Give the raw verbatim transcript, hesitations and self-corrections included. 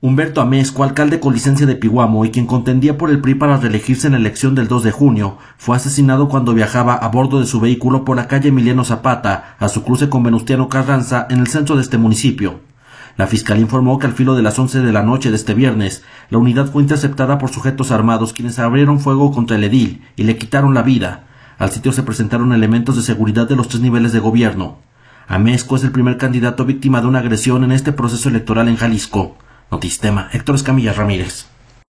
Humberto Amezcua, alcalde con licencia de Piguamo y quien contendía por el P R I para reelegirse en la elección del dos de junio, fue asesinado cuando viajaba a bordo de su vehículo por la calle Emiliano Zapata, a su cruce con Venustiano Carranza, en el centro de este municipio. La fiscalía informó que al filo de las once de la noche de este viernes, la unidad fue interceptada por sujetos armados quienes abrieron fuego contra el edil y le quitaron la vida. Al sitio se presentaron elementos de seguridad de los tres niveles de gobierno. Amezcua es el primer candidato víctima de una agresión en este proceso electoral en Jalisco. Notistema, Héctor Escamilla Ramírez.